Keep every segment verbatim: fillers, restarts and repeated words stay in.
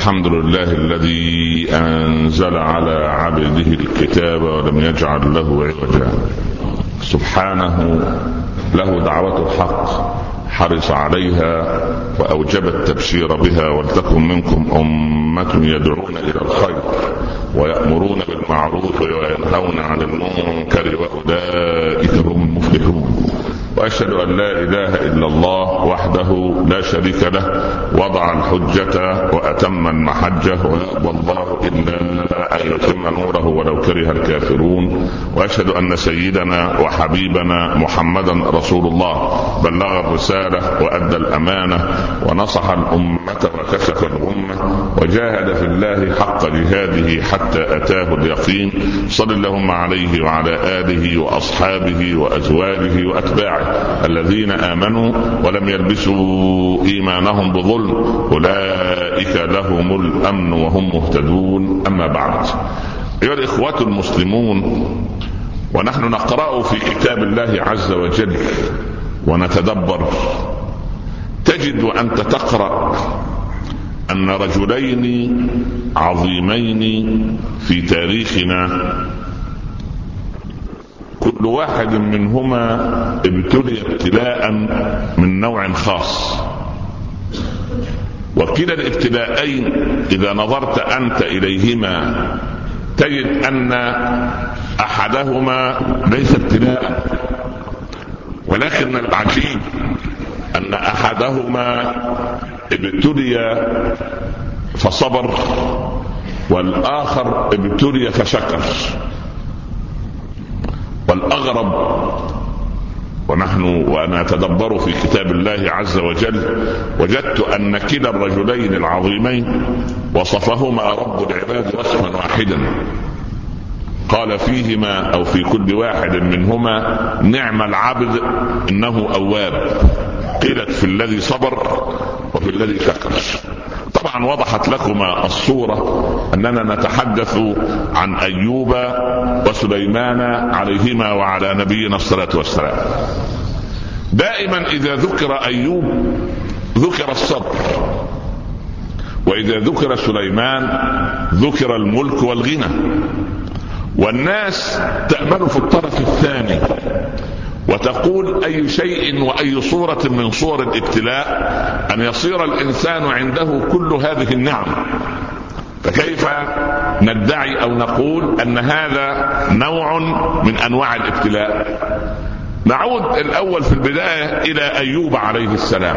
الحمد لله الذي أنزل على عبده الكتاب ولم يجعل له عوجا. سبحانه له دعوة الحق حرص عليها وأوجب التبشير بها، ولتكن منكم أمة يدعون إلى الخير ويأمرون بالمعروف وينهون عن المنكر وأولئك هم المفلحون. وأشهد أن لا إله إلا الله وحده لا شريك له، وضع الحجة وأتم المحجة، ويأبى الله إلا أن يتم نوره ولو كره الكافرون. وأشهد أن سيدنا وحبيبنا محمدا رسول الله بلغ الرسالة وأدى الأمانة ونصح الأمة وكشف الأمة وجاهد في الله حق جهاده حتى أتاه اليقين. صل اللهم عليه وعلى آله وأصحابه وأزواجه وأتباعه الذين آمنوا ولم يلبسوا إيمانهم بظلم، أولئك لهم الأمن وهم مهتدون. أما بعد، أيها الإخوة المسلمون، ونحن نقرأ في كتاب الله عز وجل ونتدبر، تجد أنت تقرأ أن رجلين عظيمين في تاريخنا كل واحد منهما ابتلي ابتلاء من نوع خاص، وكلا الابتلاءين إذا نظرت أنت إليهما تجد أن أحدهما ليس ابتلاء، ولكن العجيب أن أحدهما ابتلي فصبر والآخر ابتلي فشكر. والأغرب، ونحن وأنا أتدبر في كتاب الله عز وجل، وجدت أن كلا الرجلين العظيمين وصفهما رب العباد وصفا واحدا، قال فيهما أو في كل واحد منهما نعم العبد إنه أواب. قيلت في الذي صبر وفي الذي شكر. طبعا وضحت لكما الصورة أننا نتحدث عن أيوب وسليمان عليهما وعلى نبينا الصلاة والسلام. دائما إذا ذكر أيوب ذكر الصبر، وإذا ذكر سليمان ذكر الملك والغنى. والناس تأمل في الطرف الثاني وتقول أي شيء وأي صورة من صور الابتلاء أن يصير الإنسان عنده كل هذه النعم، فكيف ندعي أو نقول أن هذا نوع من أنواع الابتلاء؟ نعود الأول في البداية إلى أيوب عليه السلام.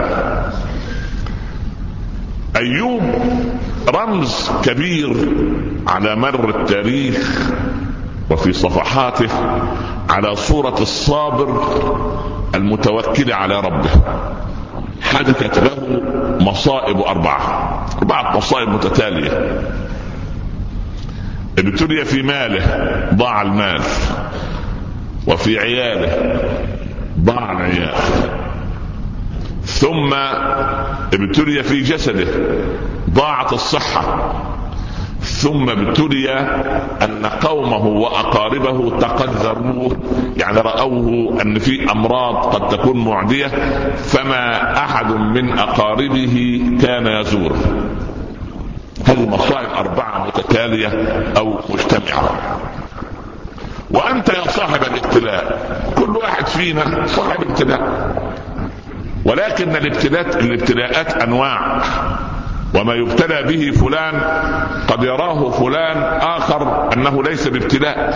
أيوب رمز كبير على مر التاريخ وفي صفحاته على صورة الصابر المتوكل على ربه. حدثت له مصائب أربعة أربعة مصائب متتالية. ابتلي في ماله ضاع المال، وفي عياله ضاع العيال، ثم ابتلي في جسده ضاعت الصحة، ثم ابتلي أن قومه وأقاربه تقدروه، يعني رأوه أن في أمراض قد تكون معدية، فما أحد من أقاربه كان يزوره. هذه مصائب أربعة متتالية أو مجتمعة. وأنت يا صاحب الابتلاء، كل واحد فينا صاحب ابتلاء، ولكن الابتلاءات الابتلاءات أنواع، وما يبتلى به فلان قد يراه فلان آخر أنه ليس بابتلاء.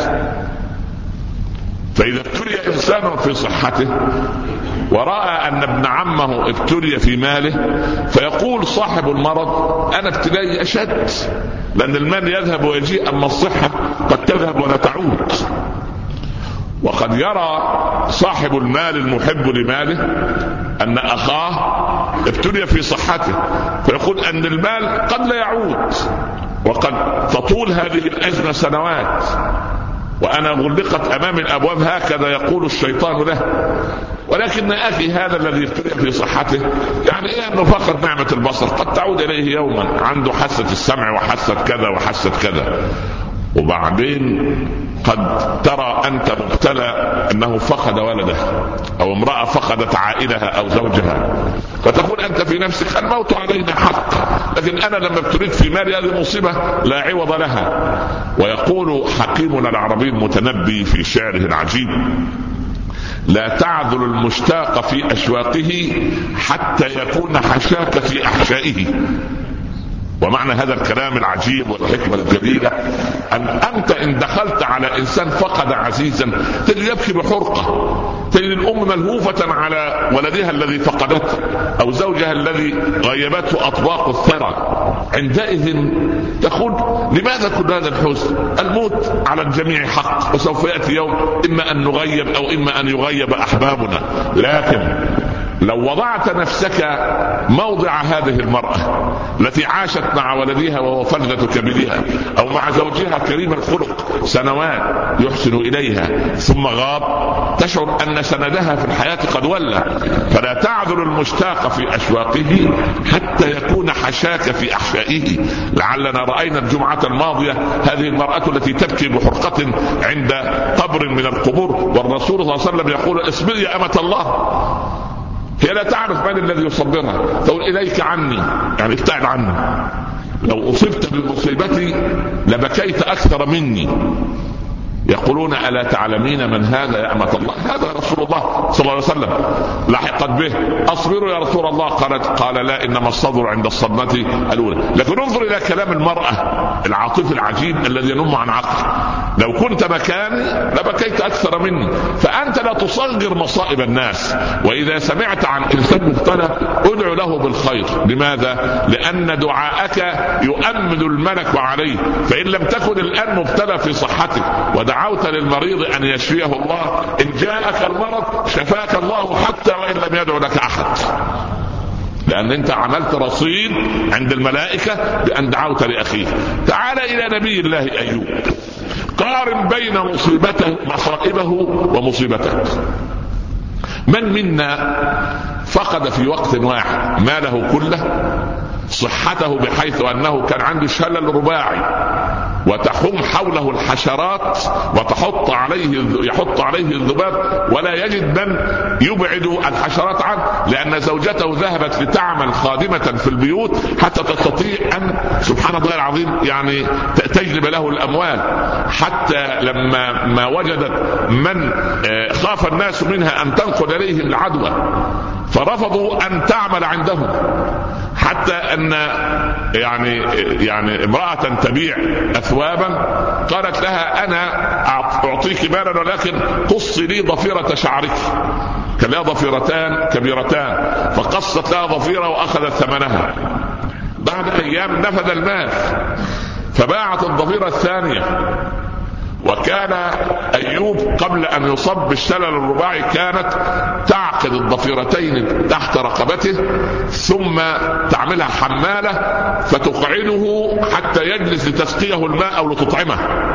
فإذا ابتلي إنسان في صحته ورأى أن ابن عمه ابتلي في ماله، فيقول صاحب المرض أنا ابتلائي أشد، لأن المال يذهب ويجيء، أما الصحة قد تذهب ولا تعود. وقد يرى صاحب المال المحب لماله أن أخاه ابتلي في صحته، فيقول أن المال قد لا يعود، وقد تطول هذه الأزمة سنوات، وأنا غلقت أمام الأبواب، هكذا يقول الشيطان له. ولكن أخي هذا الذي ابتلي في صحته، يعني إيه أنه فقد نعمة البصر، قد تعود إليه يوما، عنده حاسة السمع وحاسة كذا وحاسة كذا، وبعدين قد ترى أنت مبتلى أنه فقد ولده أو امرأة فقدت عائلها أو زوجها، فتقول أنت في نفسك الموت علينا حق، لكن أنا لما ابتليت في مالي هذه مصيبة لا عوض لها. ويقول حكيمنا العربي المتنبي في شعره العجيب: لا تعذل المشتاق في أشواقه حتى يكون حشاك في أحشائه. ومعنى هذا الكلام العجيب والحكمة الجليلة أن أنت إن دخلت على إنسان فقد عزيزا تجد يبكي بحرقة، تجد الأم ملهوفة على ولدها الذي فقدته أو زوجها الذي غيبته أطباق الثرى، عندئذ تقول لماذا كل هذا الحزن؟ الموت على الجميع حق، وسوف يأتي يوم إما أن نغيب أو إما أن يغيب أحبابنا. لكن لو وضعت نفسك موضع هذه المرأة التي عاشت مع ولدها وهو فلذة كبدها، أو مع زوجها كريم الخلق سنوات يحسن إليها ثم غاب، تشعر أن سندها في الحياة قد ولى. فلا تعذل المشتاق في أشواقه حتى يكون حشاك في أحشائه. لعلنا رأينا الجمعة الماضية هذه المرأة التي تبكي بحرقة عند قبر من القبور، والرسول صلى الله عليه وسلم يقول: اصبري يا أمة الله. هي لا تعرف من الذي يصبرها، تقول إليك عني، يعني ابتعد عني، لو أصبت بمصيبتي لبكيت أكثر مني. يقولون: ألا تعلمين من هذا يا أمة الله؟ هذا رسول الله صلى الله عليه وسلم. لحقت به: أصبروا يا رسول الله. قالت: قال لا، إنما الصبر عند الصدمة الأولى. لكن انظر إلى كلام المرأة العاطفي العجيب الذي ينم عن عقل: لو كنت مكاني لبكيت أكثر مني. فأنت لا تصغر مصائب الناس، وإذا سمعت عن إنسان مبتلى ادعو له بالخير. لماذا؟ لأن دعاءك يؤمن الملك عليه. فإن لم تكن الآن مبتلى في صحتك ودعوت للمريض أن يشفيه الله، إن جاءك المرض شفاك الله حتى وإن لم يدعو لك أحد، لأن أنت عملت رصيد عند الملائكة بأن دعوت لأخيه. تعال إلى نبي الله أيوب، قارن بين مصيبته مصائبه ومصيبتك. من منا فقد في وقت واحد ماله كله، صحته بحيث أنه كان عنده شلل رباعي وتحوم حوله الحشرات وتحط عليه يحط عليه الذباب ولا يجد من يبعد الحشرات عنه، لأن زوجته ذهبت لتعمل خادمة في البيوت حتى تستطيع أن سبحان الله العظيم يعني تجلب له الأموال، حتى لما ما وجدت من خاف الناس منها أن تنقل إليهم العدوى فرفضوا أن تعمل عندهم، حتى أن يعني يعني امرأة تبيع أثوابا قالت لها: أنا أعطيك مالا ولكن قصي لي ضفيرة شعرك. كان لها ضفيرتان كبيرتان، فقصت لها ضفيرة وأخذت ثمنها. بعد أيام نفذ المال فباعت الضفيرة الثانية. وكان أيوب قبل أن يصب بالشلل الرباعي كانت تعقد الضفيرتين تحت رقبته ثم تعملها حمالة فتقعده حتى يجلس لتسقيه الماء أو لتطعمه.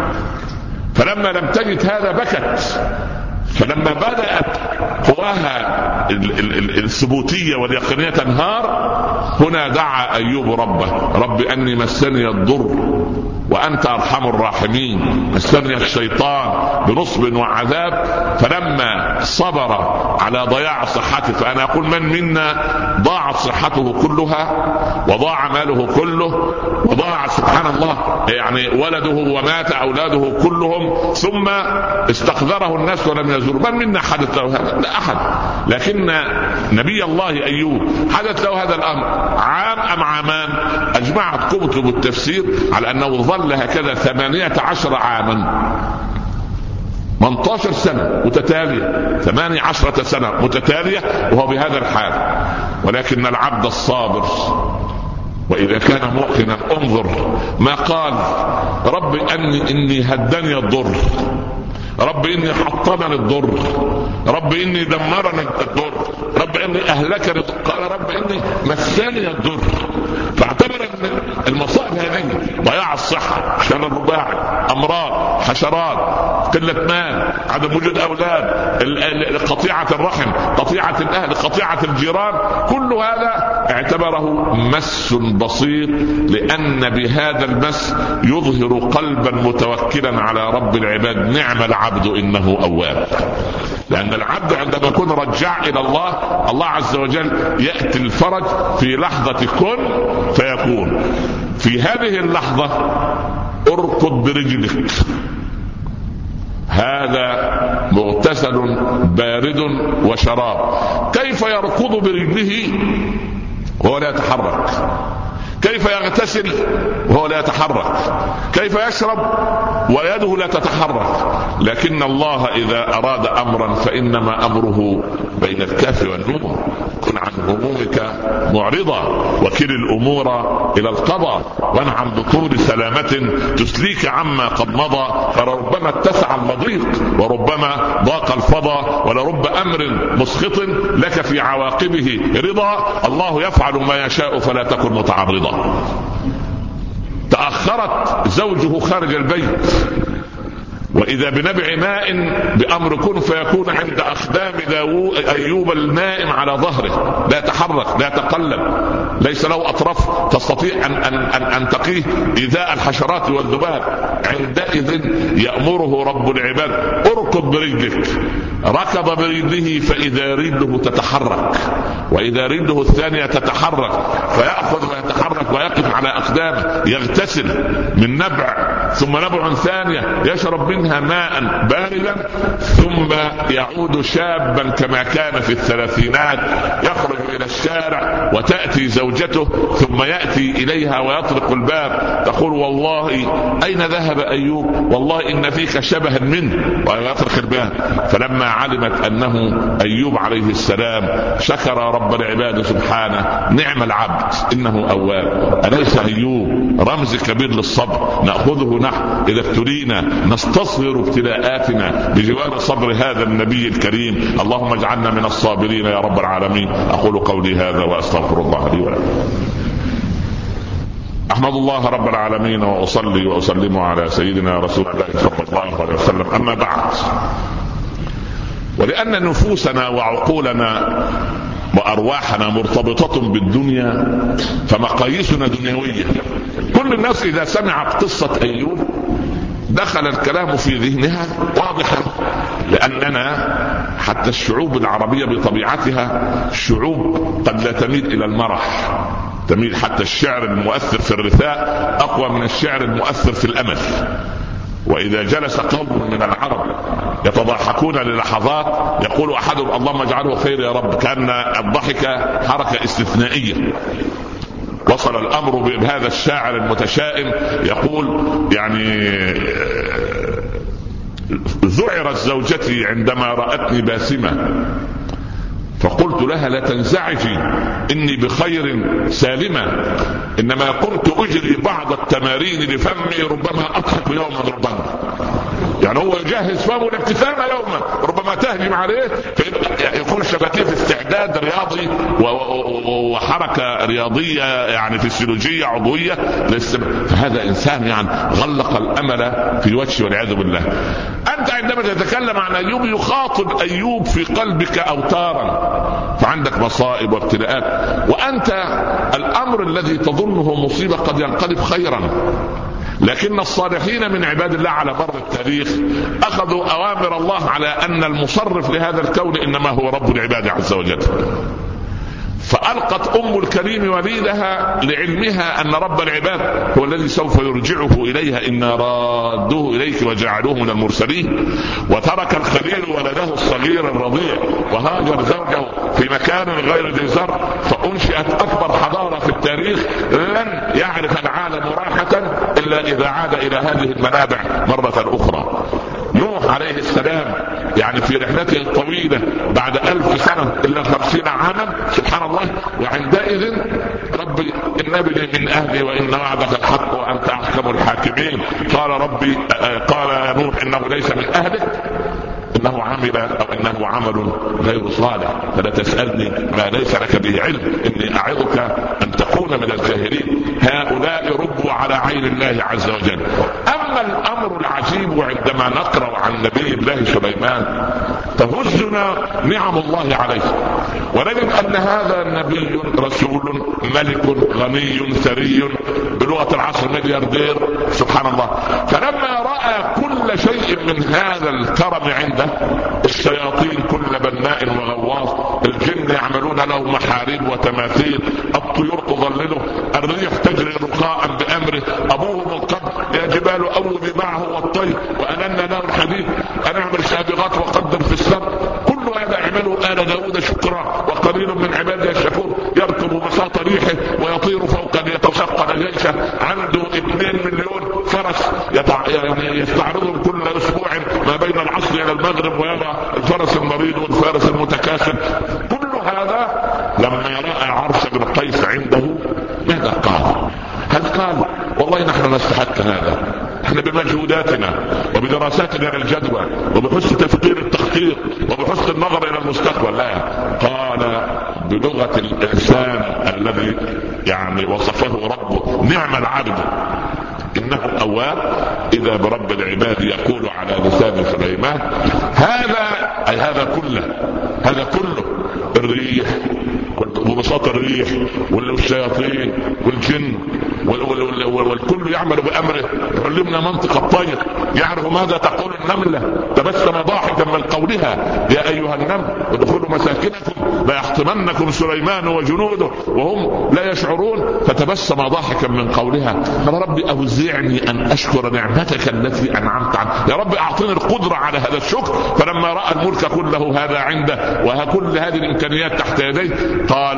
فلما لم تجد هذا بكت. فلما بدأت قواها الثبوتية واليقينية تنهار، هنا دعا أيوب ربه: رب أني مسني الضر وأنت أرحم الراحمين، مسني الشيطان بنصب وعذاب. فلما صبر على ضياع صحته، فأنا أقول: من منا ضاعت صحته كلها وضاع ماله كله وضاع سبحان الله يعني ولده ومات أولاده كلهم ثم استقذره الناس ولم يزوروا؟ من منا حدث له هذا؟ لا أحد. لكن نبي الله أيوب حدث له هذا الأمر عام أم عامان؟ أجمعت كتب التفسير على أنه ظل هكذا ثمانية عشر عاما، ثمانية عشر سنة متتالية، ثمانية عشرة سنة متتالية وهو بهذا الحال. ولكن العبد الصابر وإذا كان موقنا انظر ما قال: رب أني إني هدني الضر، رب إني حطمني الضر، رب إني دمرني الضر، رب إني أهلكني، قال رب إني مسني الضر. فاعتبر أن المصائب هذه ضياع الصحة، شلل الرباعي، أمراض، حشرات، قلة مال، عدم وجود أولاد، قطيعة الرحم، قطيعة الأهل، قطيعة الجيران، كل هذا اعتبره مس بسيط، لأن بهذا المس يظهر قلبا متوكلا على رب العباد. نعم العبد إنه أواب. لأن العبد عندما يكون رجع إلى الله، الله عز وجل يأتي الفرج في لحظة كن فيكون. في هذه اللحظة اركض برجلك، هذا مغتسل بارد وشراب. كيف يركض برجله وهو لا يتحرك؟ كيف يغتسل وهو لا يتحرك؟ كيف يشرب ويده لا تتحرك؟ لكن الله إذا أراد أمرا فإنما أمره بين الكاف والنون. كن عن همومك معرضا وكل الأمور إلى القضاء، وان عن بطول سلامة تسليك عما قد مضى. فربما اتسع المضيق وربما ضاق الفضاء، ولرب أمر مسخط لك في عواقبه رضا. الله يفعل ما يشاء فلا تكن متعرضا. تأخرت زوجه خارج البيت، وإذا بنبع ماء بأمر كن فيكون عند أخدام أيوب النائم على ظهره، لا يتحرك لا يتقلب، ليس له أطراف تستطيع أن, أن, أن, أن تقيه إيذاء الحشرات والذباب. عندئذ يأمره رب العباد اركض برجلك. ركض برجله فإذا رجله تتحرك، وإذا رجله الثانية تتحرك فيأخذ ويتحرك ويقف على أقدامه، يغتسل من نبع ثم نبع ثانية يشرب منها ماء باردا، ثم يعود شابا كما كان في الثلاثينات، يخرج إلى الشارع وتأتي زوجته ثم يأتي إليها ويطرق الباب، تقول والله أين ذهب أيوب؟ والله إن فيك شبها منه، ويطرق الباب. فلما علمت أنه أيوب عليه السلام شكر رب العباد سبحانه. نعم العبد إنه أواب. أليس أيوب رمز كبير للصبر؟ نأخذه نحن إذا ابتلينا نستصغر ابتلاءاتنا بجوار صبر هذا النبي الكريم. اللهم اجعلنا من الصابرين يا رب العالمين. أقول قولي هذا وأستغفر الله لي ولكم. أحمد الله رب العالمين وأصلي وأسلم على سيدنا رسول الله صلى الله عليه وسلم. أما بعد، ولأن نفوسنا وعقولنا وأرواحنا مرتبطة بالدنيا فمقاييسنا دنيوية. كل الناس إذا سمعت قصة أيوب دخل الكلام في ذهنها واضحا، لأننا حتى الشعوب العربية بطبيعتها شعوب قد لا تميل إلى المرح، تميل حتى الشعر المؤثر في الرثاء أقوى من الشعر المؤثر في الأمل. وإذا جلس قوم من العرب يتضاحكون للحظات يقول أحدهم اللهم اجعله خير يا رب، كأن الضحك حركة استثنائية. وصل الأمر بهذا الشاعر المتشائم يقول يعني ذعرت زوجتي عندما رأتني باسمة فقلت لها لا تنزعجي إني بخير سالمة، إنما كنت أجري بعض التمارين لفمي ربما أضحك يوما ربما. يعني هو يجهز فمه الابتسامة يوما ربما تهجم عليه فيكون شبكية استعداد رياضي وحركة رياضية يعني فسيولوجية عضوية. فهذا إنسان يعني غلق الأمل في وجهه والعياذ بالله. أنت عندما تتكلم عن أيوب يخاطب أيوب في قلبك أوتارا، فعندك مصائب وابتلاءات، وأنت الأمر الذي تظنه مصيبة قد ينقلب خيرا. لكن الصالحين من عباد الله على مر التاريخ أخذوا أوامر الله على أن المصرف لهذا الكون إنما هو رب العباد عز وجل. فألقت أم الكريم وليدها لعلمها أن رب العباد هو الذي سوف يرجعه إليها، إنا رادوه إليك وجعلوه من المرسلين. وترك الخليل ولده الصغير الرضيع وهاجر زوجه في مكان غير ذي زرع، فأنشئت أكبر حضارة في التاريخ. لن يعرف العالم راحة إلا إذا عاد إلى هذه المنابع مرة أخرى. نوح عليه السلام يعني في رحلته الطويلة بعد ألف سنة إلا خمسين عاما سبحان الله، وعندئذ ربي النبي من أهلي وإن وعدك الحق وأنت أحكم الحاكمين. قال ربي قال يا نوح إنه ليس من أهلك إنه عمل أو إنه عمل غير صالح فلا تسألني ما ليس لك به علم إني أعظك أن تكون من الجاهلين. هؤلاء ربوا على عين الله عز وجل. أما الأمر العجيب عندما نقرأ عن نبي الله سليمان تهزنا نعم الله عليه. ونجد أن هذا نبي رسول ملك غني ثري بلغة العصر ملياردير سبحان الله. فلما رأى كل شيء من هذا الكرم عنده، الشياطين كل بناء وغواص، الجن يعملون له محاريب وتماثيل، الطيور تظلله، الريح تجري رخاء بأمره، أبوه من قبل يا جبال أوبي معه والطير وأننا له الحديد أن اعمل سابغات وقدر في السر. كل هذا اعملوا آل داود شكرا وقليل من عباده الشكور. يركب بساط ريحه ويطير فوق ليتثقل جيشه. عنده اثنين مليون فرس يتع... يعني يستعرضهم كل اسبوع ما بين العصر الى المغرب، ويرى الفرس المريض والفارس المتكاسل. كل هذا لما راى عرش بن قيس عنده ماذا قال؟ هل قال والله نحن نستحق هذا، احنا بمجهوداتنا وبدراساتنا للجدوى وبحسن تفكير التخطيط وبحسن النظر الى المستقبل؟ لا، قال بلغة الانسان الذي يعني وصفه ربه: نعم العبد انه اواب اذا برب العباد يقول على لسان سليمان. هذا اي هذا كله هذا كله الريح وبساط الريح والشياطين والجن والكل يعمل بأمره. علمنا منطق الطير، يعرف ماذا تقول النملة. تبسم ضاحكا من قولها: يا أيها النمل ادخلوا مساكنكم لا يحطمنكم سليمان وجنوده وهم لا يشعرون. فتبسم ضاحكا من قولها: يا رب أوزعني أن أشكر نعمتك التي أنعمت عنها. يا رب أعطني القدرة على هذا الشكر. فلما رأى الملك كله هذا عنده وكل هذه الإمكانيات تحت يديه قال: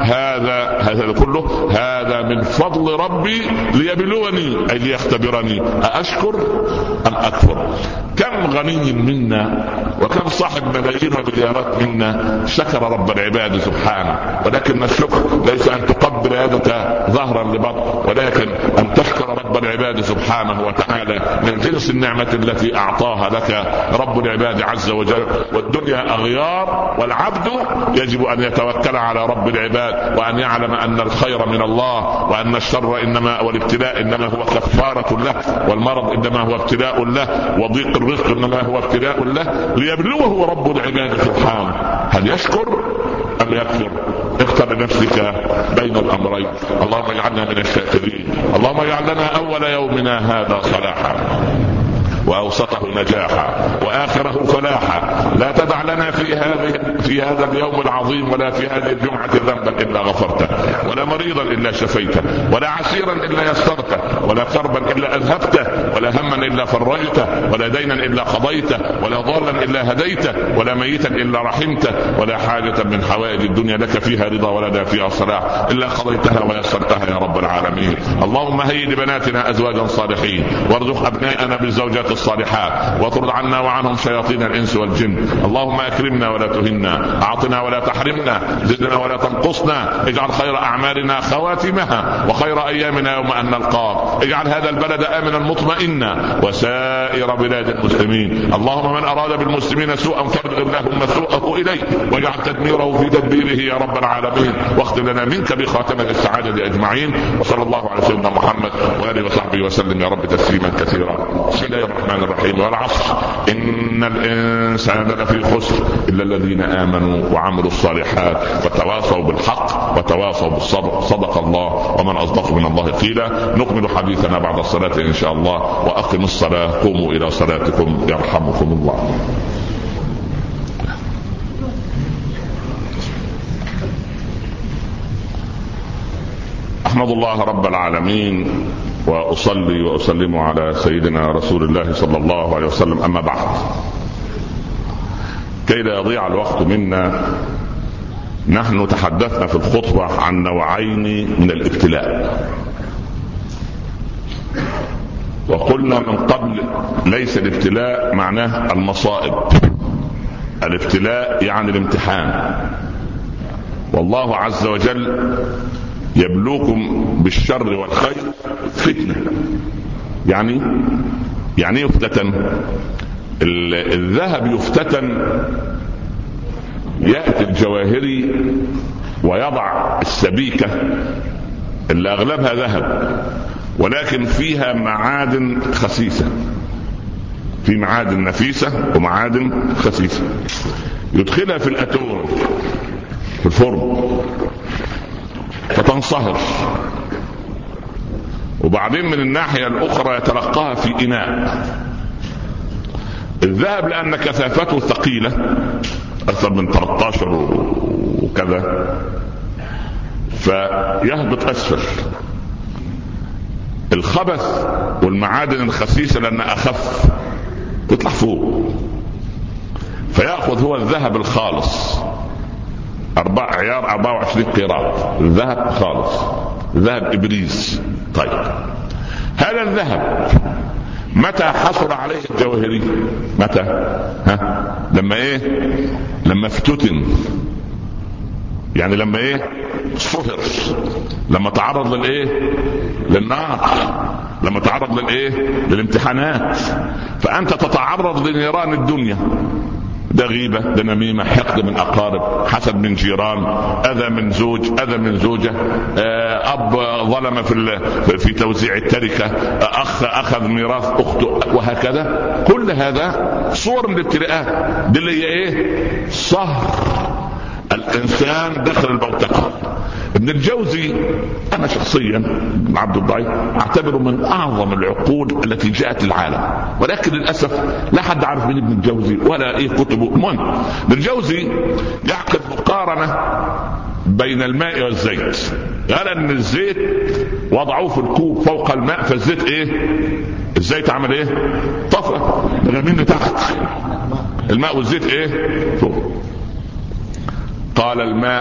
هذا هذا كله هذا من فضل ربي ليبلوني أي ليختبرني أأشكر أم أكفر. كم غني منا وكم صاحب ملايين ومليارات منا شكر رب العباد سبحانه، ولكن الشكر ليس أن تقبل يدك ظهرا لبطن، ولكن أن تشكر رب العباد سبحانه وتعالى من جنس النعمة التي أعطاها لك رب العباد عز وجل. والدنيا أغيار، والعبد يجب أن يتوكل على رب العباد وأن يعلم أن الخير من الله، وأن الشر إنما والابتلاء إنما هو كفارة له، والمرض إنما هو ابتلاء له، وضيق الرزق إنما هو ابتلاء له، ليبلوه رب العباد سبحانه هل يشكر أم يكفر. اختر لنفسك بين الأمرين. اللهم اجعلنا من الشاكرين. اللهم اجعلنا أول يومنا هذا صلاحا وأوسطه نجاحا وآخره فلاحا. لا تدع لنا في هذه في هذا اليوم العظيم ولا في هذه الجمعة ذنبا إلا غفرته، ولا مريضا إلا شفيته، ولا عسيرا إلا يسرته، ولا كربا إلا أذهبته، ولا هما إلا فرجته، ولا دينا إلا قضيته، ولا ضالا إلا هديته، ولا ميتا إلا رحمته، ولا حاجة من حوائج الدنيا لك فيها رضا ولا دا فيها صلاح إلا قضيتها ويسرتها يا رب العالمين. اللهم هيئ لبناتنا أزواجا صالحين، وارزق أبنائنا بالزوجات الصالحات، واطرد عنا وعنهم شياطين الإنس والجن. اللهم أكرمنا ولا تهنا، أعطنا ولا تحرمنا، زدنا ولا تنقصنا، اجعل خير أعمالنا خواتمها وخير أيامنا يوم أن نلقاك. اجعل هذا البلد آمنا مطمئنا وسائر بلاد المسلمين. اللهم من أراد بالمسلمين سوءا فارغ اللهم سوءه إليه، واجعل تدميره في تدبيره يا رب العالمين، واختم لنا منك بخاتمة السعادة أجمعين. وصلى الله على سيدنا محمد وآله وصحبه وسلم يا رب تسليما كثيرا. بسم الله الرحمن الرحيم. والعصر إن الإنسان لفي خسر إلا الذين آمنوا وعملوا الصالحات وتواصوا بالحق وتواصوا بالصبر. صدق الله ومن أصدق من الله قيلا. نكمل حديثنا بعد الصلاة إن شاء الله. وأقم الصلاة، قوموا إلى صلاتكم يرحمكم الله. أحمد الله رب العالمين وأصلي وأسلم على سيدنا رسول الله صلى الله عليه وسلم. أما بعد، كي لا يضيع الوقت منا، نحن تحدثنا في الخطبة عن نوعين من الابتلاء، وقلنا من قبل ليس الابتلاء معناه المصائب. الابتلاء يعني الامتحان، والله عز وجل يبلوكم بالشر والخير فتنة. يعني يعني يفتتن الذهب، يفتتن يأتي الجواهري ويضع السبيكة اللي أغلبها ذهب ولكن فيها معادن خسيسة، في معادن نفيسة ومعادن خسيسة، يدخلها في الأتون في الفرن فتنصهر، وبعدين من الناحية الأخرى يتلقاها في إناء. الذهب لأن كثافته ثقيلة أكثر من ثلاثة عشر وكذا فيهبط أسفل. الخبث والمعادن الخسيسة لأنها أخف تطلع فوق، فيأخذ هو الذهب الخالص أربع عيار أربعة وعشرين قيراط، الذهب خالص، ذهب إبريز. طيب هذا الذهب متى حصل عليه الجوهري؟ متى؟ ها؟ لما ايه؟ لما افتتن، يعني لما ايه؟ صهر، لما تعرض للايه؟ للنار، لما تعرض للايه؟ للامتحانات. فانت تتعرض لنيران الدنيا، ده غيبة، ده نميمة، حقد من أقارب، حسد من جيران، أذى من زوج، أذى من زوجة، أب ظلم في في توزيع التركة، أخ أخذ ميراث أخته، وهكذا. كل هذا صور من الابتلاءات دي اللي هي إيه؟ صهر الإنسان داخل البوتقة. ابن الجوزي أنا شخصيا ابن عبد الضعيف أعتبره من أعظم العقول التي جاءت العالم، ولكن للأسف لا حد عارف من ابن الجوزي ولا إيه كتبه. المهم ابن الجوزي يعقد مقارنة بين الماء والزيت. قال أن الزيت وضعوه في الكوب فوق الماء، فالزيت إيه؟ الزيت عمل إيه؟ طفى رمين تحت، الماء والزيت إيه؟ فوق. قال الماء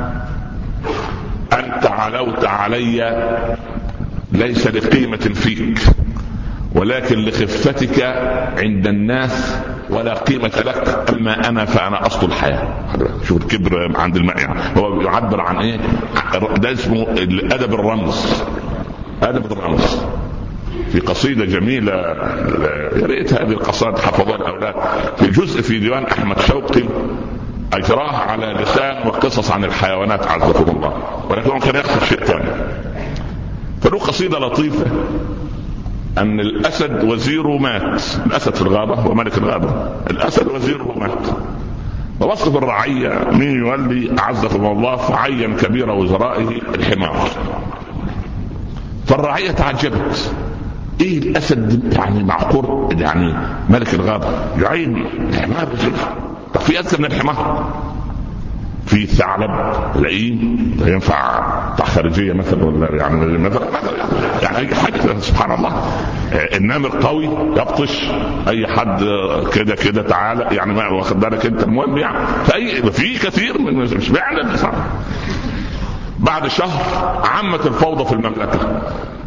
أنت علوت علي ليس لقيمة فيك ولكن لخفتك عند الناس ولا قيمة لك، أما أنا فأنا أصل الحياة. شوف الكبر عند الماء، يعني هو يعبر عن إيه؟ ده اسمه الأدب الرمز، أدب الرمز. في قصيدة جميلة يا ريت هذه القصائد حفظها الأولاد، في جزء في ديوان أحمد شوقي أجراه على لسان وقصص عن الحيوانات عزكم الله، ولكن كان يخطر شيء ثاني. فله قصيدة لطيفة أن الأسد وزيره مات، الأسد في الغابة هو ملك الغابة، الأسد وزيره مات، ووصف الرعية مين يولي أعزكم الله، فعين كبير وزرائه الحمار. فالرعية تعجبت، إيه الأسد يعني معقور يعني ملك الغابة يعين الحمار؟ طب في أذكى من الحمار؟ في ثعلب لئيم ينفع بتاع خارجية مثلا، ولا يعني مثلا يعني حاجة سبحان الله. النمر قوي يبطش أي حد كده كده تعالى، يعني ما واخد بالك أنت. المهم يعني في في كثير من مش بيعلم. بعد شهر عمت الفوضى في المملكة،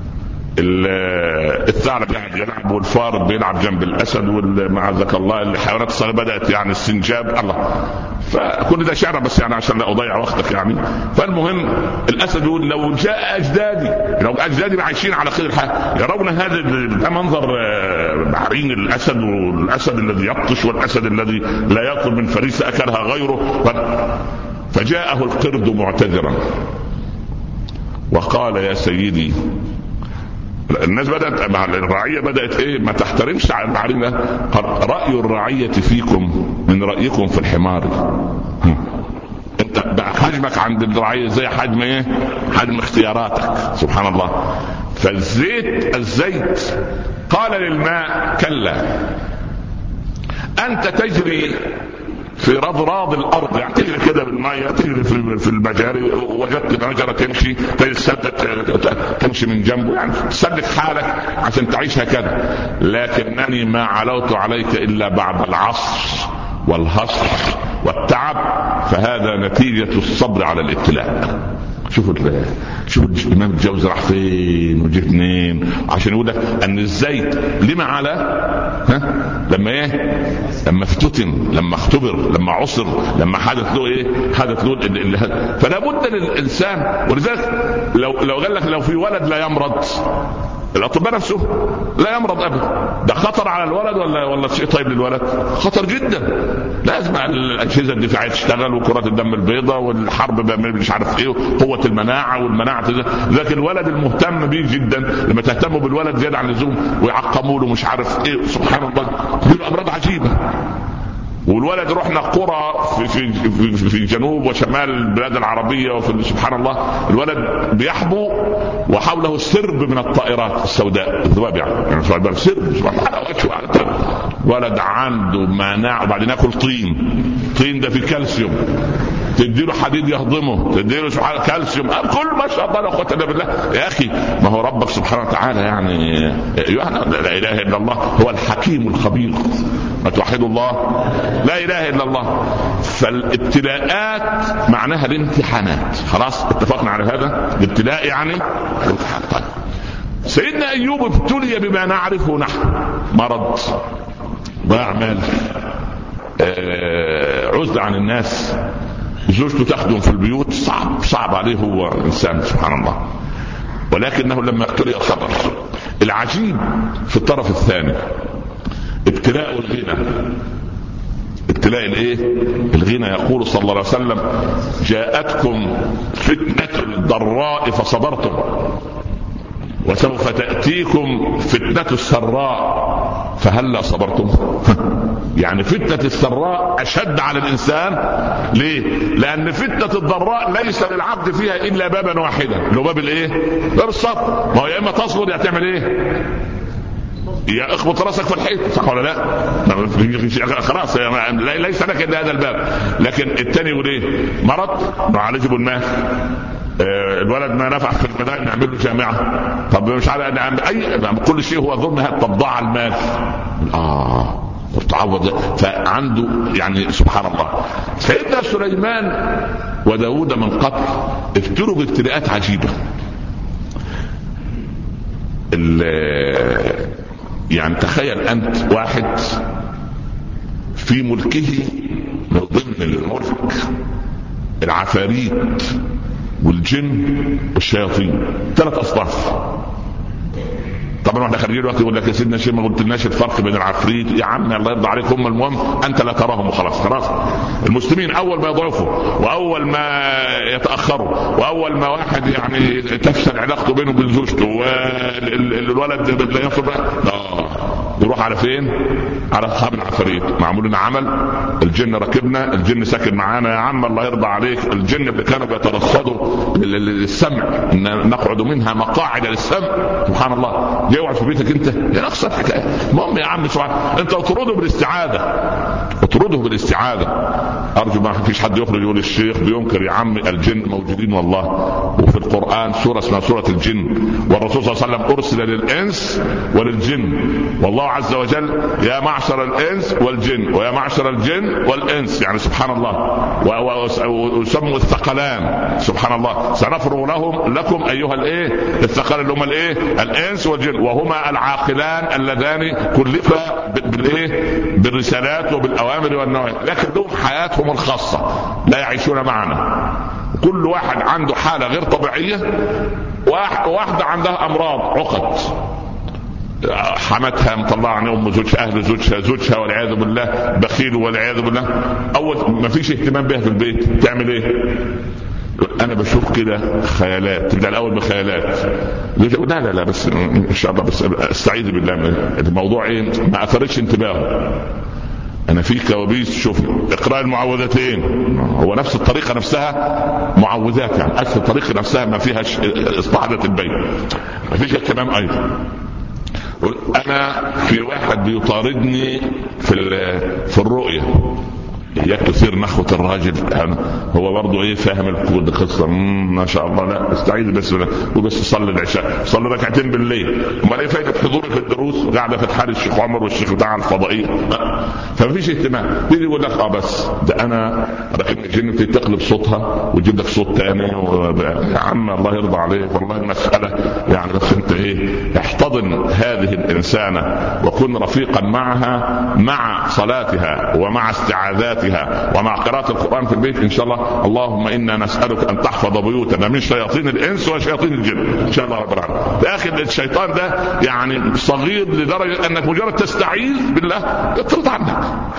الثعلب قاعد يلعب والفار بيلعب جنب الاسد، ومع ذاك الله الحيوانات الصغيره بدات يعني السنجاب الله. فكل ده شعر بس يعني عشان لا اضيع وقتك يعني. فالمهم الاسد يقول لو جاء اجدادي، لو اجدادي عايشين على خير الحال يرون هذا منظر بعرين الاسد، والاسد الذي يبطش والاسد الذي لا ياكل من فريسه اكلها غيره. فجاءه القرد معتذرا وقال يا سيدي، الناس بدأت مع الرعية بدأت ايه ما تحترمش على العرينة. قال رأي الرعية فيكم من رأيكم في الحمار. انت بقى حجمك عند الرعية زي حجم ايه؟ حجم اختياراتك. سبحان الله. فالزيت الزيت قال للماء كلا، انت تجري في رضراض الارض، يعني تجري كده بالماء، تجري في المجاري، وجدت مجرى تمشي تمشي من جنبه، يعني تسلك حالك عشان تعيش هكذا. لكنني ما علوت عليك الا بعد العصر والهصر والتعب، فهذا نتيجة الصبر على الابتلاء. شوفوا شوفوا الإمام الجوزي راح فين وجه منين عشان يقول لك أن الزيت لما على ها لما إيه لما افتتن، لما اختبر، لما عصر، لما حدث له إيه حدث له. فلا بد للإنسان. ولذلك لو لو قال لك لو في ولد لا يمرض الاطباء نفسه لا يمرض ابدا. ده خطر على الولد ولا ولا شيء طيب للولد؟ خطر جدا. لازم الاجهزه الدفاعيه تشتغل وكرات الدم البيضاء والحرب مش عارف ايه قوه المناعه والمناعه. لكن الولد المهتم به جدا لما تهتموا بالولد زياده عن اللزوم ويعقموا له مش عارف ايه سبحان الله دي امراض عجيبه. والولد رحنا قرى في, في, في, في جنوب وشمال البلاد العربية وفي سبحان الله الولد بيحبو وحوله سرب من الطائرات السوداء الذباب يعني سرب سبحان الله. ولد عنده مناعة وبعدين ياكل طين. طين ده فيه كالسيوم تديله حديد يهضمه تديله سبحان كالسيوم كل ما شاء الله لا قوة الا بالله. يا اخي ما هو ربك سبحانه وتعالى يعني لا اله الا الله هو الحكيم الخبير. ما توحدوا الله لا اله الا الله. فالابتلاءات معناها الامتحانات. خلاص اتفقنا على هذا. الابتلاء يعني الامتحان. سيدنا ايوب ابتلي بما نعرفه نحن مرض ضاع مال عزلة عن الناس زوجته تخدم في البيوت صعب صعب عليه هو انسان سبحان الله. ولكنه لما ابتلي صبر. العجيب في الطرف الثاني ابتلاء الغنى. ابتلاء الايه؟ الغنى. يقول صلى الله عليه وسلم جاءتكم فتنة الضراء فصبرتم وسوف تأتيكم فتنة السراء فهلا صبرتم. يعني فتنة السراء أشد على الإنسان. ليه؟ لأن فتنة الضراء ليس للعبد فيها إلا بابا واحدا اللي هو باب الايه؟ باب الصبر. ما هو يا إما تصبر يا تعمل ايه؟ يا اخبط راسك في الحيط صح ولا لا؟ خلاص ليس لك الا هذا الباب. لكن الثاني يقول ايه؟ مرض نعالجه بالماء. الولد ما نفع في البداية نعمل له جامعة. طب مش عارف نعمل اي كل شيء هو ظلم. طب ضاع المال اه تعوض. فعنده يعني سبحان الله. سيدنا سليمان وداود من قبل ابتلوا بابتلاءات عجيبة. يعني تخيل أنت واحد في ملكه من ضمن الملك العفاريت والجن والشياطين ثلاث أصناف. طبعا احنا خارجين الوقت يقول لك يا سيدنا شيخ ما قلتلناش الفرق بين العفريت. يا عم الله يرضى عليكم المهم انت لا تراهم وخلاص. خلاص المسلمين اول ما يضعفوا واول ما يتاخروا واول ما واحد يعني تفشل علاقته بينه وبين زوجته والولد لا يصل اه يروح على فين؟ على اصحاب العفاريت. معمول لنا عمل الجن ركبنا الجن ساكن معانا يا عم الله يرضى عليك. الجن اللي كانوا بيترصدوا للسمع ان نقعد منها مقاعد للسمع سبحان الله يقعد في بيتك انت يا نقص الحكايه. المهم يا عم سبحان انت اطرده بالاستعاذه. اطرده بالاستعاذه. ارجو ما فيش حد يخرج يقول الشيخ بينكر. يا عم الجن موجودين والله. وفي القران سوره اسمها سوره الجن والرسول صلى الله عليه وسلم ارسل للانس وللجن. والله عز وجل يا معشر الانس والجن ويا معشر الجن والانس يعني سبحان الله. ويسموا الثقلان سبحان الله. سنفرغ لهم لكم ايها الايه الثقلان اللي هم الايه الانس والجن وهما العاقلان اللذان كلفا بالايه بالرسالات وبالاوامر والنواهي. لكن لهم حياتهم الخاصه لا يعيشون معنا. كل واحد عنده حاله غير طبيعيه. واحده عندها امراض عقد حمتها مطلع عن ام زوجها اهل زوجها زوجها والعياذ بالله بخيل والعياذ بالله. اول ما فيش اهتمام بها في البيت تعمل ايه؟ انا بشوف كده خيالات. تبدا الاول بخيالات لا لا لا بس ان شاء الله بس استعيذ بالله من الموضوع ايه ما اثرتش انتباهه. انا في كوابيس شوف اقراء المعوذتين هو نفس الطريقه نفسها معوذات يعني نفس الطريقه نفسها ما فيهاش استعاذة البيت ما فيش اهتمام ايضا. انا في واحد بيطاردني في في الرؤيه هي تثير نخوة الراجل هو برضو ايه فاهم القصة ما شاء الله. لا استعيذ بس وبس صلي العشاء صلي ركعتين بالليل. امال ايه فايدة حضوري في الدروس قاعدة في حال الشيخ عمر والشيخ بتاع الفضائية فمفيش اهتمام. تيجي يقول لك اه بس ده انا ركبني جن تقلب صوتها وتجيب لك صوت تاني يا عم الله يرضى عليك والله المسألة يعني بس انت ايه احتضن هذه الانسانة وكن رفيقا معها مع صلاتها ومع استعاذات لذاتها. ومع قراءة القرآن في البيت إن شاء الله، اللهم إنا نسألك أن تحفظ بيوتنا من شياطين الإنس وشياطين الجن إن شاء الله رب العالمين. داخل الشيطان ده يعني صغير لدرجة أنك مجرد تستعيذ بالله يطرد عنك.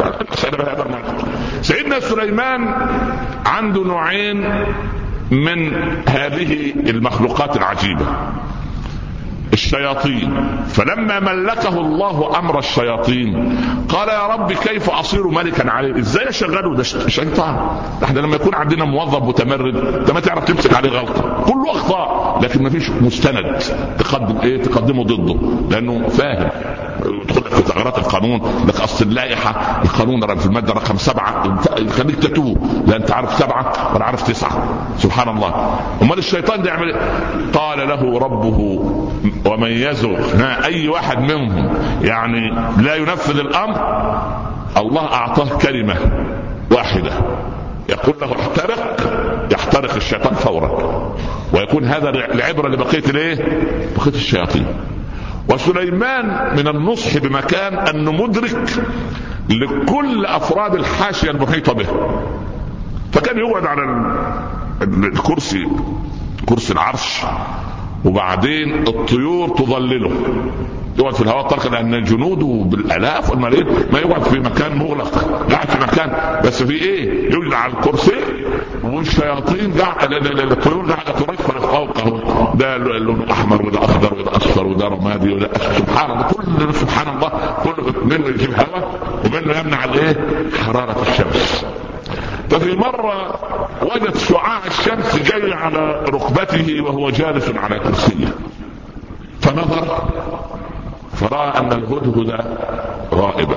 سيدنا سليمان عنده نوعين من هذه المخلوقات العجيبة، الشياطين. فلما ملكه الله أمر الشياطين قال يا رب كيف أصير ملكا عليه؟ إزاي أشغله؟ ده شيطان. احنا لما يكون عندنا موظف متمرد انت ما تعرف تمسك عليه غلطة، كله أخطاء، لكن ما فيش مستند تقدم ايه تقدمه ضده لأنه فاهم. يدخل في ثغرات القانون لك أصل اللائحة القانون في المادة رقم سبعة يخليك تتوه، لا أنت عارف سبعة ولا عارف تسعة. سبحان الله. أمال الشيطان ده يعمل؟ قال له ربه ومن يزغ، أي واحد منهم يعني لا ينفذ الأمر، الله أعطاه كلمة واحدة يقول له احترق، يحترق الشيطان فورا، ويكون هذا العبرة لبقية الايه؟ بقية الشياطين. وسليمان من النصح بمكان أنه مدرك لكل أفراد الحاشية المحيطة به، فكان يقعد على الكرسي كرسي العرش، وبعدين الطيور تظلله، يقعد في الهواء الطلق، لأن جنوده بالآلاف والملايين ما يقعد في مكان مغلق، قاعد في مكان بس في ايه يقعد على الكرسي، والشياطين قاعد الطيور قاعدة ترفرف فوقه، ده لونه أحمر وده أخضر وده أصفر وده رمادي وده سبحان الله، كل سبحان الله كل منه يجيب هواء ومنه يمنع الايه حرارة الشمس. ففي مرة وجد شعاع الشمس جاي على ركبته وهو جالس على كرسيه، فنظر فرأى أن الهدهد غائبا.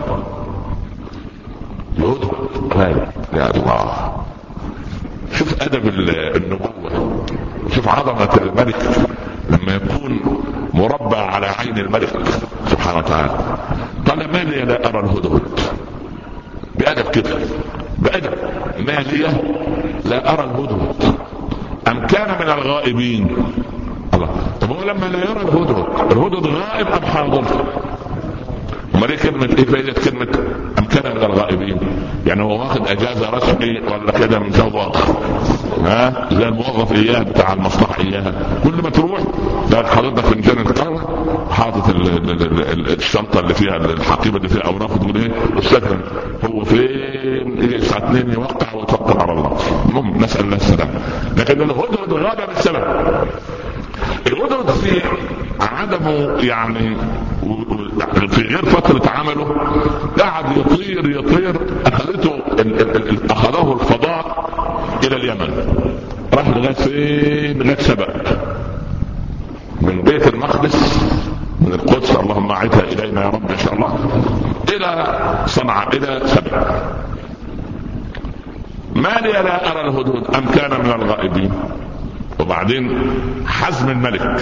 الهدهد غائب، يا الله. شوف أدب النبوة، شوف عظمة الملك لما يكون مربع على عين الملك سبحانه وتعالى. قال ما لي لا أرى الهدهد، بأدب كده، بأدب ما لي لا أرى الهدهد أم كان من الغائبين. الله، طب هو لما لا يرى الهدهد، الهدهد غائب أم حاضر؟ وما ليه كلمة ايه فايدة كلمة أم كان من الغائبين؟ يعني هو واخد أجازة رسمي ولا كده من جو واضح؟ ها زي الموظف إياه بتاع المصلحة إياها، كل ما تروح ده حضرتك فنجان القهوة حاطط الشنطة اللي فيها الحقيبة اللي فيها أوراق، تقول ايه السكن هو فين؟ إيه الساعة اتنين يوقع ويتوكل على الله. المهم نسأل الله السلام. لكن الهدهد غاب بالسبب. الهدهد في عدمه يعني في غير فترة عمله قاعد يطير يطير، أخذته أخذه الفضاء إلى اليمن، راح لغاية فين؟ لغاية سبأ، من بيت المقدس من القدس اللهم أعدها إلينا يا رب إن شاء الله، إلى صنعاء إلى سبأ. ما لي لا أرى الهدهد أم كان من الغائبين؟ وبعدين حزم الملك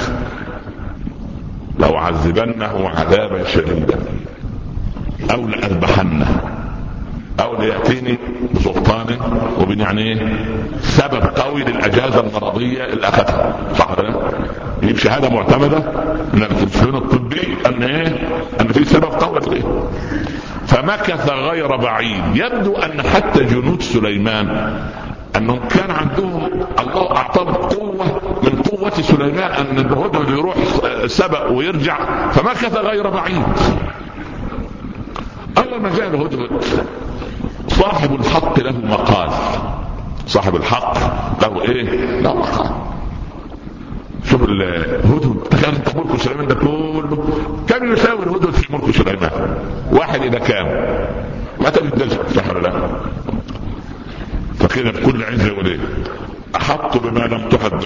لو عذبنه عذابا شديدا او لأذبحنه او ليأتيني بسلطان وبين، يعني سبب قوي للأجازة المرضية اللي اخذها، صح ولا يجيب شهادة معتمدة من الفلسفيين الطبي ان ايه ان في سبب قوي ليه. فمكث غير بعيد. يبدو ان حتى جنود سليمان انهم كان عندهم الله اعطاهم قوة من قوة سليمان ان الهدهد يروح سبأ ويرجع، فمكث غير بعيد. اول ما جاء الهدهد صاحب الحق له مقال، صاحب الحق له ايه له مقال. شوف الهدهد تخيل انت ملك سليمان ده كله كم يساوي الهدهد في ملك سليمان؟ واحد الى كام؟ ما تجد صح ولا لا؟ فكده بكل عزة وليه احط بما لم تحط به.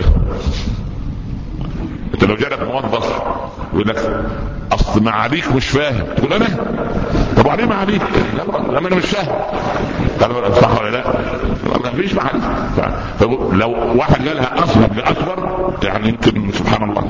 انت لو جالك موظف يقول لك اصل معاليك مش فاهم، تقول انا طب عليه معاليك؟ لا انا مش فاهم، صح ولا لا؟ ما فيش معاليك. لو واحد قالها اصغر لاكبر يعني يمكن سبحان الله.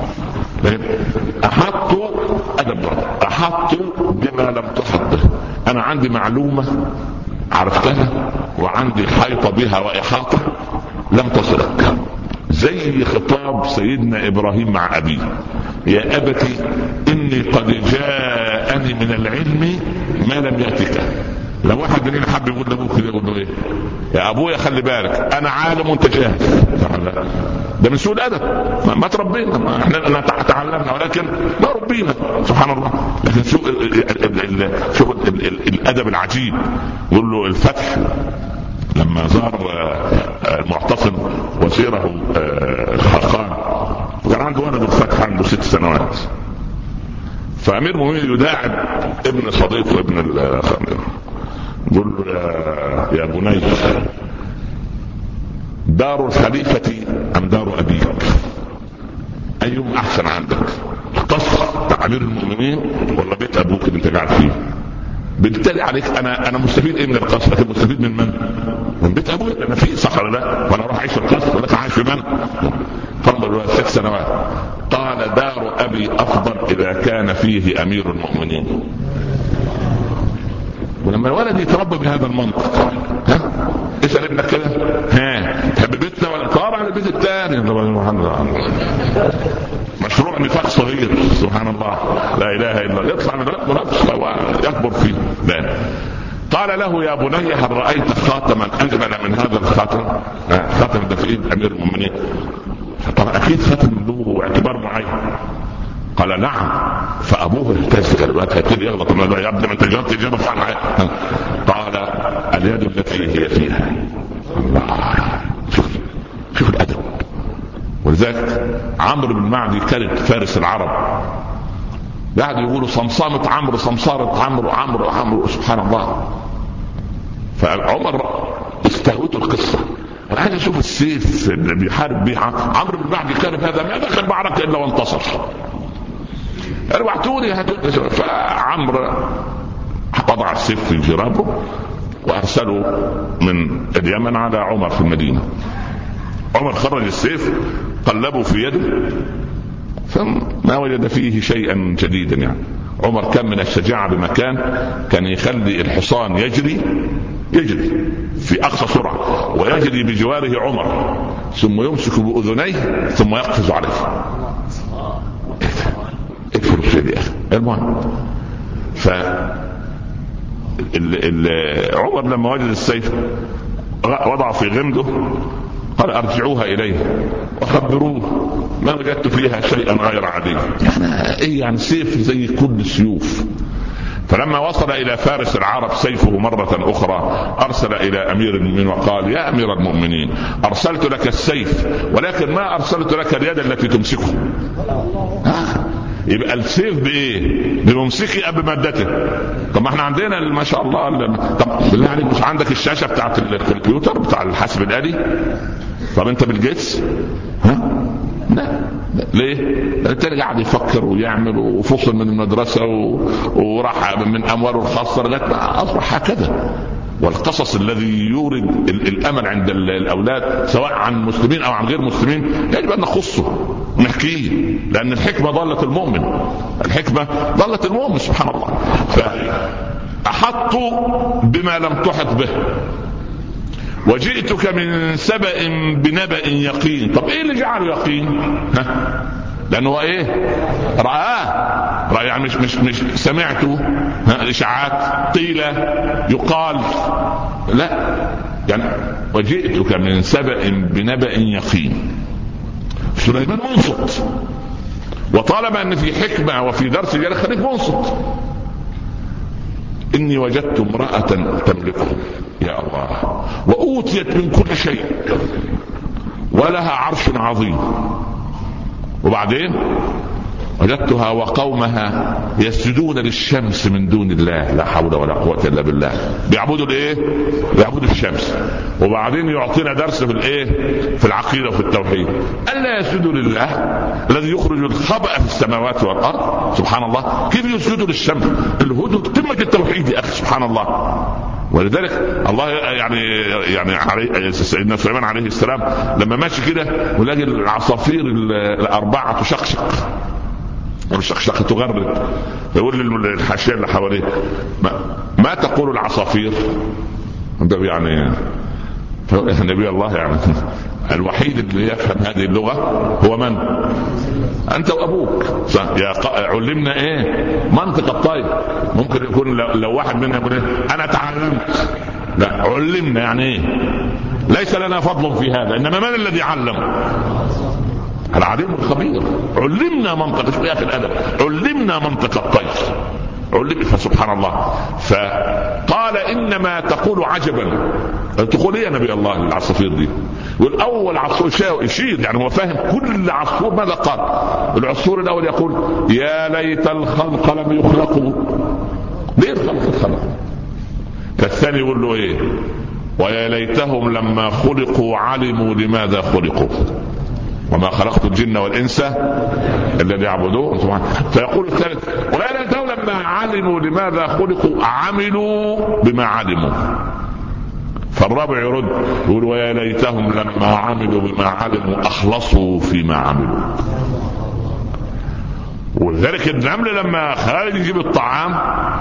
احطوا ادب، احطوا بما لم تحط به. انا عندي معلومة عرفتها وعندي حيطة بها وإحاطة لم تصلك، زي خطاب سيدنا إبراهيم مع أبيه: يا أبتي إني قد جاءني من العلم ما لم يأتك لو واحد مننا حب يقول لابوه كده يقول له ايه؟ يا ابويا خلي بالك انا عالم وانت جاهل. ده من سوء الادب. ما تربينا، ما احنا تعلمنا ولكن ما ربينا سبحان الله. لكن شوف شوف الادب العجيب. يقول له الفتح لما زار المعتصم وزيره الخلقان وكان عنده ولد الفتح عنده ست سنوات، فامير المؤمنين يداعب ابن صديقه ابن الخمير يقول له يا بني دار الخليفة ام دار ابيك ايهم احسن عندك؟ قصر امير المؤمنين ولا بيت ابوك اللي انت قاعد فيه؟ بالتالي عليك انا انا مستفيد ايه من القصر؟ لكن مستفيد من من؟ من بيت ابوي. انا فيه صح ولا لا؟ وانا اروح اعيش في القصر ولا عايش في من؟ فرض ست سنوات. قال دار ابي افضل اذا كان فيه امير المؤمنين. ولما الولد يتربى بهذا المنطق، ها اسال ابنك كده، ها تحب بيتنا ولا طبعا البيت الثاني؟ مشروع نفاق صغير سبحان الله لا اله الا الله، يطلع من نفسه ويكبر فيه. لا. قال له يا بني هل رايت خاتما اجمل من هذا الخاتم؟ خاتم ده في ايد امير المؤمنين، طبعا اكيد خاتم له اعتبار معين. قال نعم. فابوه التزم الوقت هيبتدي يغلط يا ابني ما انت جاوبت اجابه فعلا. قال اليد التي هي فيها. الله شوف شوف الادب. ولذلك عمرو بن معدي كانت فارس العرب قاعد يقولوا صمصامة عمرو صمصارة عمرو عمرو عمرو سبحان الله. فعمر استهوته القصة، انا عايز اشوف السيف اللي بيحارب بيه عمرو بن معدي كان هذا ما دخل معركة الا وانتصر. اربعتوني هاتوني. فعمرو وضع السيف في جرابه وارسله من اليمن على عمر في المدينة. عمر خرج السيف قلبه في يده فما وجد فيه شيئا جديدا. يعني عمر كان من الشجاعة بمكان كان يخلي الحصان يجري يجري في أقصى سرعة ويجري بجواره عمر ثم يمسك بأذنيه ثم يقفز عليه. اكفر الشيء يا أخي. المهم ف عمر لما وجد السيف وضع في غمده قال ارجعوها اليه وخبروه ما وجدت فيها شيئا غير عادي. يعني ايه يعني سيف زي كل السيوف. فلما وصل الى فارس العرب سيفه مرة اخرى ارسل الى امير المؤمنين وقال يا امير المؤمنين ارسلت لك السيف ولكن ما ارسلت لك اليد التي تمسكه. آه. يبقى السيف بايه؟ بممسكي اب مادته. طب ما احنا عندنا ما شاء الله. طب بالله عليك مش عندك الشاشه بتاعت الكمبيوتر بتاع الحاسب الالي؟ طب انت بالجيتس؟ ها لا. ليه؟ انت قاعد يفكر ويعمل وفصل من المدرسه و... وراح من امواله الخاصه لغايه ما اصبح هكذا. والقصص الذي يورد الامل عند الاولاد سواء عن مسلمين او عن غير مسلمين يجب ان نخصه ونحكيه لان الحكمه ضلت المؤمن. الحكمه ضلت المؤمن سبحان الله. فاحطوا بما لم تحط به وجئتك من سبأ بنبأ يقين. طب ايه اللي جعله يقين؟ ها؟ لانه ايه؟ رآه رأى يعني مش مش مش سمعته اشاعات قيل يقال لا. يعني وجئتك من سبأ بنبأ يقين. سليمان منصت وطالما ان في حكمة وفي درس جاري خليك منصت. اني وجدت امرأة تملكهم يا الله وأوتيت من كل شيء ولها عرش عظيم وبعدين وجدتها وقومها يسجدون للشمس من دون الله لا حول ولا قوة إلا بالله. بيعبدوا الايه؟ بيعبدوا الشمس. وبعدين يعطينا درس في الايه؟ في العقيدة وفي التوحيد. ألا يسجدوا لله الذي يخرج الخبأ في السماوات والأرض سبحان الله. كيف يسجدوا للشمس؟ الهدوء قمة التوحيد يا أخي سبحان الله. ولذلك الله يعني يعني سيدنا سليمان عليه السلام لما ماشي كده ولاقي العصافير الأربعة تشقشق والشقشقة تغرد يقول للحاشية اللي حواليه ما, ما تقول العصافير؟ يعني نبي الله يعني الوحيد اللي يفهم هذه اللغة هو من؟ أنت وأبوك. يا علمنا إيه؟ منطق الطير. ممكن يكون لو واحد منا يقول أنا تعلمت، لا، علمنا يعني إيه؟ ليس لنا فضل في هذا، إنما من الذي علم؟ العليم الخبير. علمنا منطق، شوف يا أخي الأدب، علمنا منطق الطير، علم. فسبحان الله. فقال إنما تقول عجبا. تقول إيه يا نبي الله العصافير دي؟ والأول عصفور يشير، يعني هو فاهم كل عصفور ماذا قال. العصفور الأول يقول يا ليت الخلق لم يخلقوا. ليه الخلق الخلق؟ فالثاني يقول له إيه؟ ويا ليتهم لما خلقوا علموا لماذا خلقوا وما خلقت الجن والإنس إلا ليعبدون. فيقول الثالث ويا ليتهم لما علموا لماذا خلقوا عملوا بما علموا. فالرابع يرد يقول ويا ليتهم لما عملوا بما علموا أخلصوا فيما عملوا. ولذلك النمل لما خالد يجيب الطعام،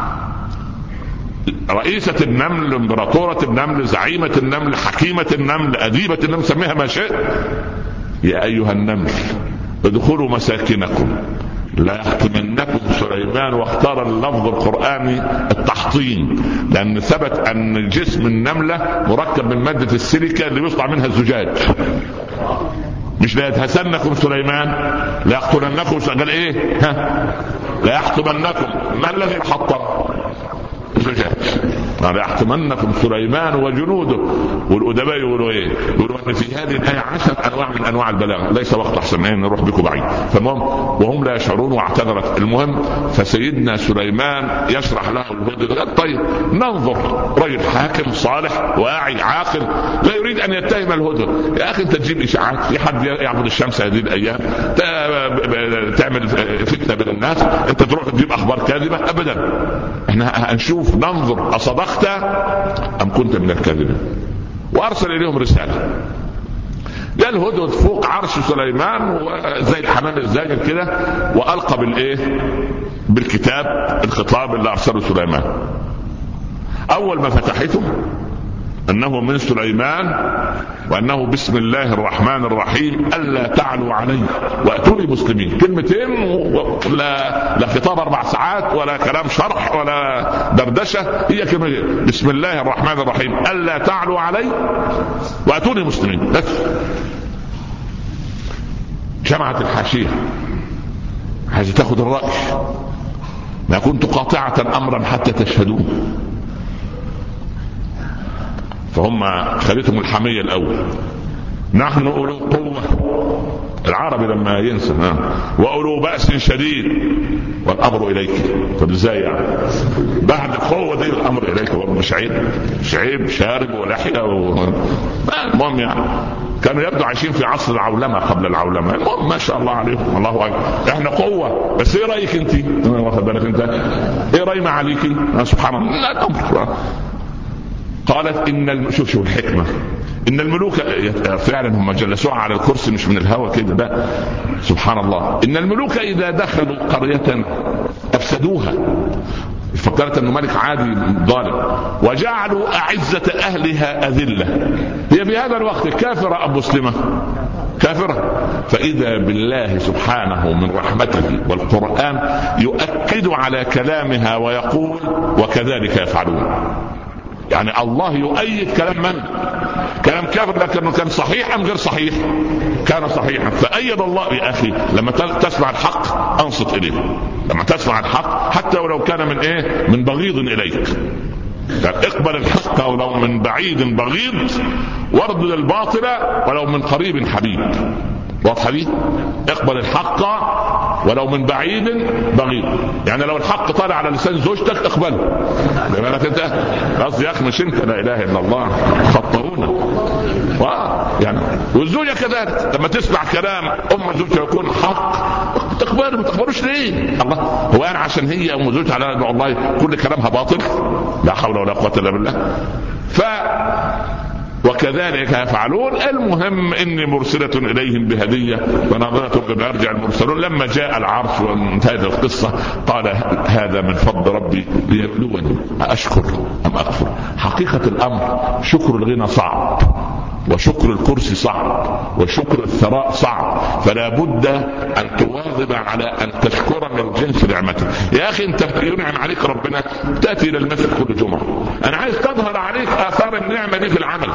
رئيسة النمل، امبراطورة النمل، زعيمة النمل، حكيمة النمل، أديبة النمل، سميها ما شئت، يا أيها النمل ادخلوا مساكنكم لا يحطمنكم سليمان. واختار اللفظ القرآني التحطيم، لأن ثبت أن جسم النملة مركب من مادة السيليكا اللي بيصنع منها الزجاج. مش لا يتهسنكم سليمان لا يقتلنكم، قال ايه؟ ها لا يحطمنكم. ما الذي حطم؟ الزجاج. لا يحطمنكم سليمان وجنوده. والأدباء يقولوا ايه؟ يقولوا ان في هذه الآية عشر انواع من انواع البلاغة. ليس وقت احسن ان نروح بكم بعيد. فالمهم وهم لا يشعرون واعتذرت. المهم فسيدنا سليمان يشرح له الهدى. طيب ننظر، رجل حاكم صالح واعي عاقل لا يريد ان يتهم الهدى. يا اخي انت تجيب اشاعات، في حد يعبد الشمس هذه الايام، تعمل فتنة بين الناس، انت تروح تجيب اخبار كاذبة؟ ابدا. احنا هنشوف ننظر اصدقت ام كنت من الكاذبين. وارسل اليهم رسالة. جاء الهدهد فوق عرش سليمان زي الحمام الزاجل كده، والقى بالايه؟ بالكتاب، الخطاب اللي ارسله سليمان. اول ما فتحته انه من سليمان وانه بسم الله الرحمن الرحيم الا تعلوا علي واتوني مسلمين. كلمتين، لا لا خطاب اربع ساعات ولا كلام شرح ولا دردشه، هي كلمه بسم الله الرحمن الرحيم الا تعلوا علي واتوني مسلمين بس. جمعت الحاشيه عايزه تاخذ الراي. ما كنت قاطعه امرا حتى تشهدون. فهم خليتهم الحمية الأول. نحن أولو قوة، العربي لما ينسى، وأولو بأس شديد والأمر إليك. طب إزاي يعني؟ بعد قوة دي الأمر إليك. مش عيب، مش عيب شارب ولحية و... المهم يعني كانوا يبدو عايشين في عصر العولمة قبل العولمة. المهم ما شاء الله عليهم، الله أكبر. إحنا قوة، بس إيه رأيك أنت؟ واخد بالك أنت؟ إيه رأي معاليكي؟ سبحان الله. لا الأمر. قالت إن الم... شوف شوف الحكمة. إن الملوك فعلا هم جلسوها على الكرسي مش من الهوى كده، لا سبحان الله. إن الملوك إذا دخلوا قرية أفسدوها. فكرت أنه ملك عادي ظالم، وجعلوا أعزة أهلها أذلة. هي في هذا الوقت كافرة أم مسلمة؟ كافرة. فإذا بالله سبحانه من رحمته والقرآن يؤكد على كلامها ويقول وكذلك يفعلون. يعني الله يؤيد كلام من؟ كلام كافر، لكنه كان صحيح أم غير صحيح؟ كان صحيحا. فأيد الله. يا أخي لما تسمع الحق أنصت إليه. لما تسمع الحق حتى ولو كان من إيه؟ من بغيض إليك، اقبل الحق ولو من بعيد بغيض، واردد الباطل ولو من قريب حبيب. واضح دي؟ اقبل الحق ولو من بعيد بغيض. يعني لو الحق طالع على لسان زوجتك اقبله. لماذا انت قصدي يا اخي مش انت، لا اله الا الله، خطرونا. يعني والزوجه كذلك لما تسمع كلام ام زوجها يكون حق تقبله. ما تقبلوش ليه؟ الله هو انا عشان هي ام زوجها على والله كل كلامها باطل؟ لا حول ولا قوه الا بالله. ف وكذلك يفعلون. المهم إني مرسلة إليهم بهدية ونظرة بما يرجع المرسلون. لما جاء العرش وانتهت القصة قال هذا من فضل ربي ليبلوني أشكر أم أكفر. حقيقة الأمر شكر الغنى صعب، وشكر الكرسي صعب، وشكر الثراء صعب، فلا بد أن تواظب على أن تشكر من جنس نعمته. يا أخي أنت ينعم عليك ربنا، تأتي إلى المسجد كل جمعة، أنا عايز تظهر عليك آثار النعمة دي في العمل.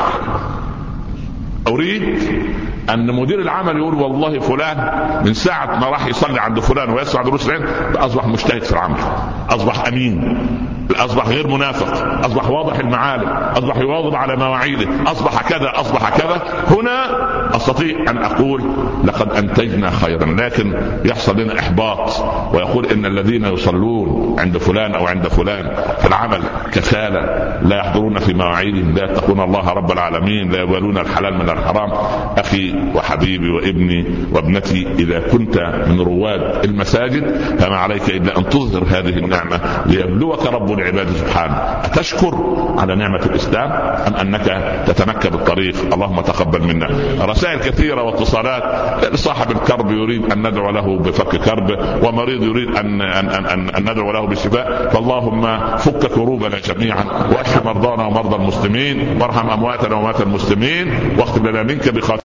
أريد أن مدير العمل يقول والله فلان من ساعة ما راح يصلي عند فلان ويسمع دروس العلم أصبح مجتهد في العمل، أصبح أمين، أصبح غير منافق، أصبح واضح المعالم، أصبح يواظب على مواعيده، أصبح كذا أصبح كذا. هنا أستطيع أن أقول لقد أنتجنا خيرا. لكن يحصل لنا إحباط ويقول إن الذين يصلون عند فلان أو عند فلان في العمل كسالى، لا يحضرون في مواعيدهم، لا يتقون الله رب العالمين، لا يبالون الحلال من الحرام. أخي وحبيبي وابني وابنتي، إذا كنت من رواد المساجد فما عليك إلا أن تظهر هذه النعمة ليبلوك رب العباد سبحانه. أتشكر على نعمة الإسلام أم أنك تتنكب الطريق؟ اللهم تقبل منا. رسائل كثيرة واتصالات، صاحب الكرب يريد أن ندعو له بفك كرب، ومريض يريد أن, أن, أن, أن ندعو له بالشفاء. فاللهم فك كروبنا جميعا، واشف مرضانا ومرضى المسلمين، وارحم أمواتنا وأموات المسلمين، واختم لنا منك بخاتم